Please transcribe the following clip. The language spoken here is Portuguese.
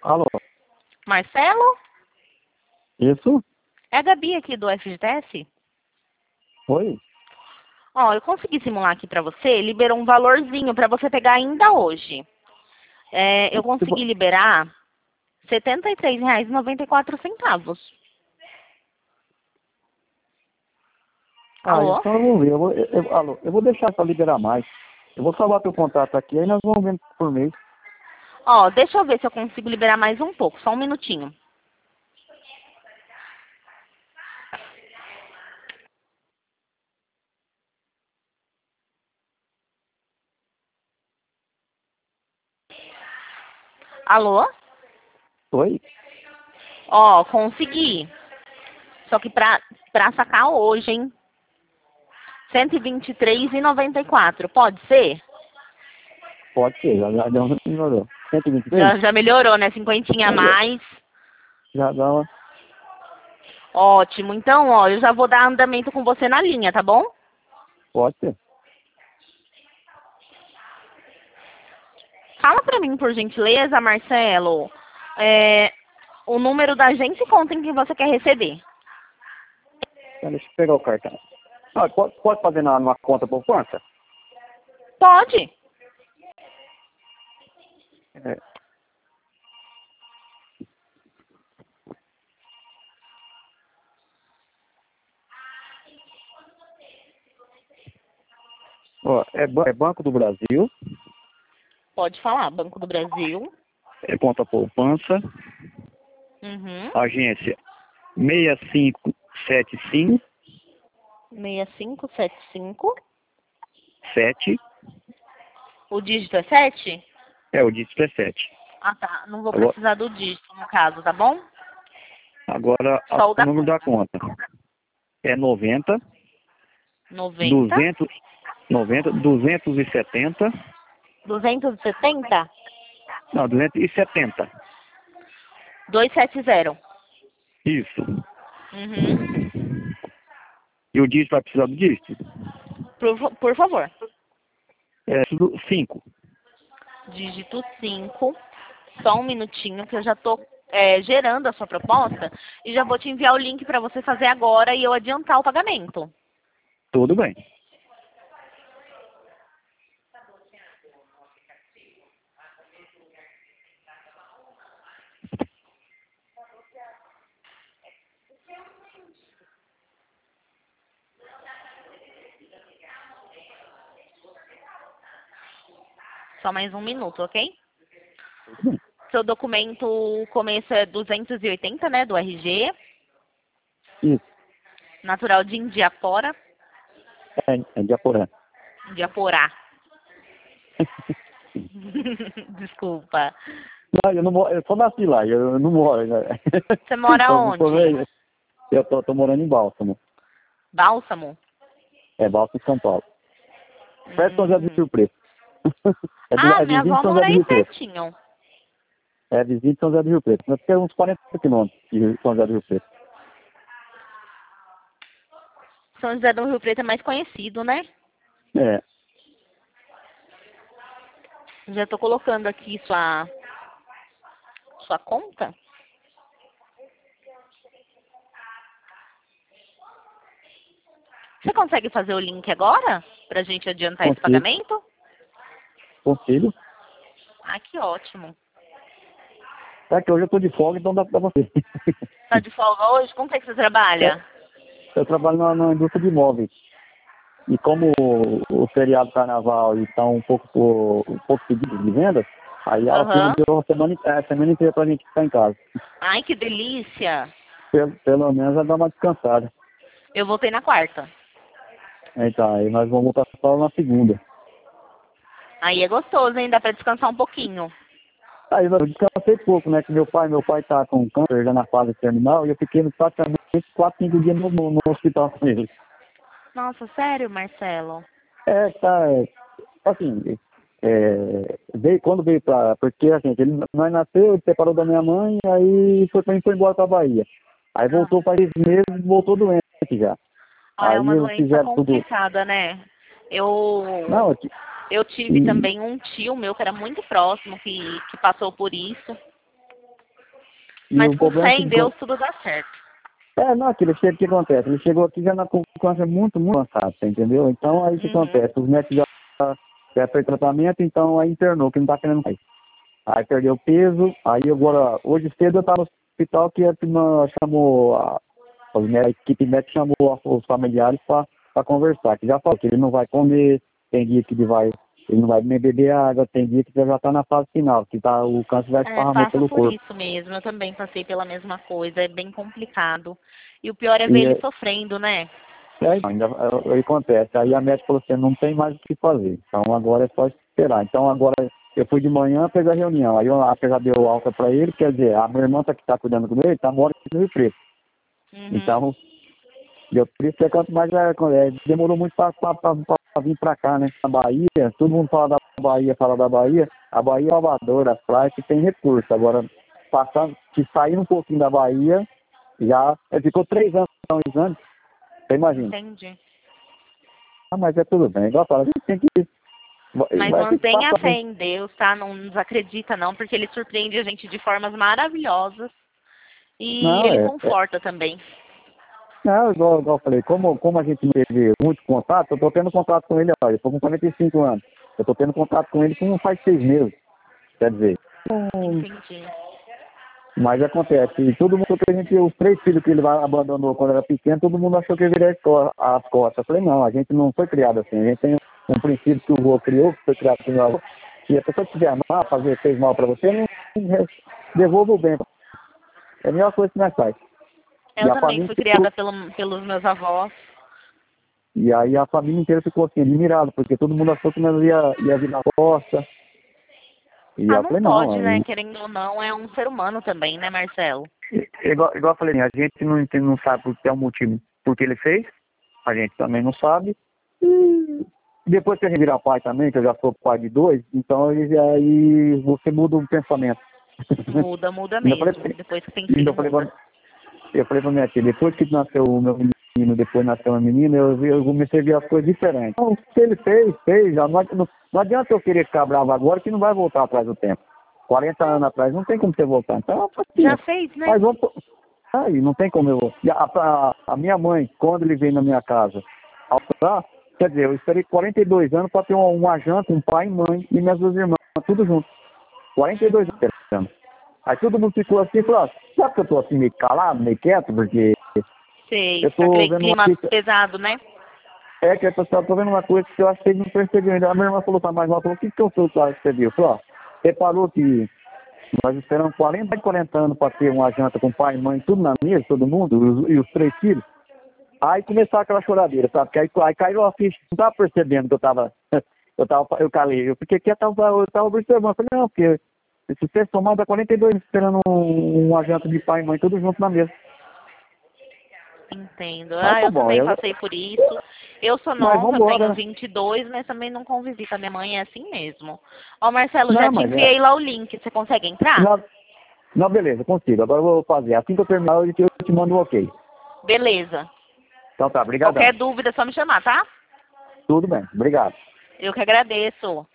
Alô? Marcelo? Isso? É a Gabi aqui do FGTS? Oi? Ó, eu consegui simular aqui pra você, liberou um valorzinho pra você pegar ainda hoje. Eu consegui liberar R$ 73,94. Ah, Alô? então eu vou ver. Alô, eu vou deixar para liberar mais. Eu vou salvar teu contato aqui, aí nós vamos ver por mês. Ó, deixa eu ver se eu consigo liberar mais um pouco, só um minutinho. Alô? Oi? Ó, consegui. Só que pra sacar hoje, hein? R$ 123,94. Pode ser? Pode ser, já deu uma melhorou. 123? Já melhorou, né? Cinquentinha a mais. Já dá uma... Ótimo. Então, ó, eu já vou dar andamento com você na linha, tá bom? Pode ser. Fala pra mim, por gentileza, Marcelo, o número da agência e conta em que você quer receber. Então, deixa eu pegar o cartão. Ah, pode fazer numa conta poupança? Pode. É. Ó, é Banco do Brasil, Pode falar. Banco do Brasil. é conta poupança, Uhum. agência 6575 6575. 7, O dígito é 7? o dígito é 7. Ah, tá. Não vou Agora, precisar do dígito, no caso, tá bom? agora Só o o da número da conta. conta é 90 90. 200 90 270. 270. Não, 270. 270. Isso. Uhum. E o dígito vai precisar do dígito? Por favor. É 5. Dígito 5. Só um minutinho que eu já tô gerando a sua proposta e já vou te enviar o link para você fazer agora e eu adiantar o pagamento. Tudo bem. Só mais um minuto, ok? Tudo bem. Seu documento, o começo é 280, né, do RG, Isso. natural de Indiapora, É de Aporã. Indiaporá. Desculpa. Não, eu não moro, eu só nasci lá, eu não moro, né? Você mora onde? Eu tô morando em Bálsamo. Bálsamo? É Bálsamo, São Paulo. Perto de São José do Hum. Rio Preto. Ah, É minha vizinho de avó São José mora do aí Rio Preto. pertinho. É vizinho de São José do Rio Preto. Nós temos uns 40 quilômetros de São José do Rio Preto. São José do Rio Preto é mais conhecido, né? É. Já tô colocando aqui sua conta. Você consegue fazer o link agora? Pra gente adiantar esse Consigo. pagamento? Consigo. Ah, que ótimo. É que hoje eu tô de folga, então dá pra você. Tá de folga hoje? Com o que você trabalha? Eu trabalho na indústria de imóveis. E como o feriado carnaval está um pouco seguido de vendas, aí a firma Aham. deu a semana inteira pra gente ficar em casa. Ai, que delícia. Pelo menos já dá uma descansada. Eu voltei na quarta. Então, aí nós vamos voltar só na segunda. Aí é gostoso, hein? Dá pra descansar um pouquinho. Aí eu descansei pouco, né? Que meu pai tá com câncer já na fase terminal e eu fiquei praticamente 4, 5 dias no hospital com ele. Nossa, sério, Marcelo? Tá, assim, quando veio porque assim, ele nós nasceu, ele separou da minha mãe, aí foi embora pra Bahia. Aí Ah, voltou faz meses, voltou doente já. é Aí uma eles doença fizeram tudo. complicada, né? Eu, Não, eu tive e, também um tio meu que era muito próximo que passou por isso. E Mas o com problema é fé que em Deus tudo dá certo. não, aquilo chega, o que acontece? Ele chegou aqui já com câncer muito, muito avançado, você entendeu? Então aí o que acontece? Os médicos já fez tratamento, então aí internou, que não tá querendo mais. Aí perdeu peso, aí agora, hoje cedo eu tava no hospital que a turma chamou, a equipe médica chamou os familiares para conversar, que já falou que ele não vai comer, tem dia que ele não vai nem beber água, tem dia que já tá na fase final, que o câncer vai esparramando Passa pelo por corpo. isso mesmo. Eu também passei pela mesma coisa. É bem complicado. E o pior é ver ele E, sofrendo, né? aí, aí acontece, aí a médica falou assim, não tem mais o que fazer, então agora é só esperar. Então agora eu fui de manhã, fez a reunião, aí a já deu alta para ele, quer dizer, a minha irmã que está cuidando com ele, está morando aqui no Rio Preto. Então, deu por isso que quanto mais demorou muito para vir para cá, né? Na Bahia, todo mundo fala da Bahia, a Bahia é Salvador, as praias que tem recurso. Agora, que sair um pouquinho da Bahia, já ficou 3 anos, você imagina. Entendi. Mas é tudo bem, igual eu falo, a gente tem que... Mas mantenha a fé em Deus, tá? Não desacredita não, porque ele surpreende a gente de formas maravilhosas. E Não, ele conforta também. Não, igual eu falei, como a gente não teve muito contato, eu tô tendo contato com ele, olha, eu tô com 45 anos. Eu tô tendo contato com ele com faz 6 meses. Quer dizer, Entendi. mas acontece, e todo mundo que a gente, os 3 filhos que ele abandonou quando era pequeno, todo mundo achou que ele viria as costas. Eu falei, não, a gente não foi criado assim, a gente tem um princípio que o vô criou, que foi criado com o meu avô, se a pessoa quiser mal, fez mal para você, não devolva o bem. É a melhor coisa que nós faz. Eu também fui criada pelos meus avós. E aí a família inteira ficou assim, admirada, porque todo mundo achou que nós ia virar costa. E eu Não falei, pode, não. né? Querendo ou não, é um ser humano também, né, Marcelo? Igual eu falei, a gente não sabe por que é o motivo por que ele fez, a gente também não sabe. E depois que a gente virar pai também, que eu já sou pai de 2, então aí você muda o pensamento. Muda mesmo. Depois que tem filho, muda. Eu falei pra minha tia, depois que nasceu o meu menino, depois nasceu uma menina, eu comecei a ver as coisas diferentes. Então, se ele fez, já não adianta eu querer ficar bravo agora que não vai voltar atrás do tempo. 40 anos atrás, não tem como você voltar. Então, já fez, né? Mas aí, não tem como eu... A minha mãe, quando ele veio na minha casa, quer dizer, eu esperei 42 anos para ter uma janta, um pai e mãe e minhas 2 irmãs, tudo junto. 42 anos. Aí todo mundo ficou assim e falou, sabe que eu tô assim meio calado, meio quieto, porque sei, eu tô vendo clima pesado, né? Que eu tô vendo uma coisa que eu acho que ele não percebeu ainda. A minha irmã falou pra mais mal, falou, o que eu sou que percebi? Eu falei, reparou que nós esperamos 40 anos para ter uma janta com pai e mãe, tudo na mesa, todo mundo, e os 3 filhos. Aí começou aquela choradeira, sabe? Porque aí caiu a ficha, não tava percebendo que eu calei. Eu fiquei quieto, eu tava observando. Eu falei, não, porque se você somar, dá 42 esperando uma janta de pai e mãe, tudo junto na mesa. Entendo. Tá Eu bom, também passei por isso. Eu sou nova, vambora, tenho né? 22, mas também não convivi com a minha mãe, é assim mesmo. Ó, Marcelo, Não, já te enviei lá o link, você consegue entrar? Não, beleza, consigo. Agora eu vou fazer. Assim que eu terminar, eu te mando um ok. Beleza. Então tá, obrigadão. Qualquer dúvida é só me chamar, tá? Tudo bem, obrigado. Eu que agradeço.